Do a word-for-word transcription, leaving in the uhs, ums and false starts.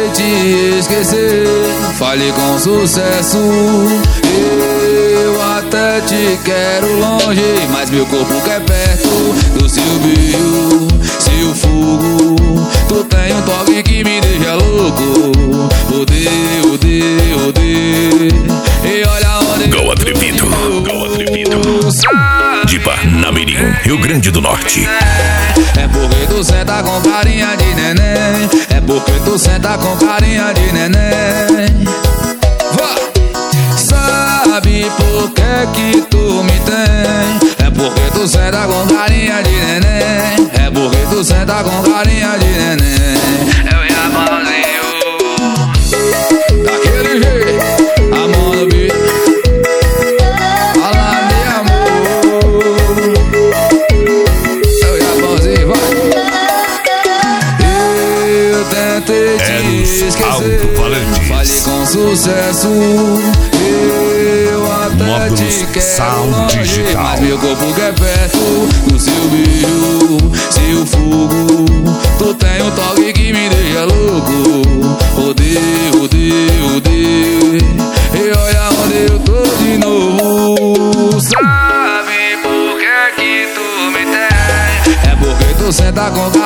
te esquecer, fale com sucesso. Eu até te quero longe, mas meu corpo quer perto do seu beijo, seu fogo. Tu tem um toque que me deixa louco. Odeio, odeio, odeio. E olha onde Go Atrevido, Go Atrevido. De Parnamirim, Rio Grande do Norte. É porque tu senta com carinha de neném. É porque tu senta com carinha de neném. Vá! Sabe por que que tu me tem? É porque tu senta com carinha de neném. É porque tu senta com carinha de neném. Eu e a mãozinho daquele jeito, a mão no bico. Fala, meu amor. Eu e a mãozinha, vai. Eu tentei te esquecer, fale com sucesso. Eu até Módulos te quero Sound longe, Digital. mas meu corpo quer perto do seu beijo, seu fogo. Tu tem um toque que me deixa louco. Odeio, odeio, odeio. E olha onde eu tô de novo. Sabe por que que tu me tem? É porque tu senta com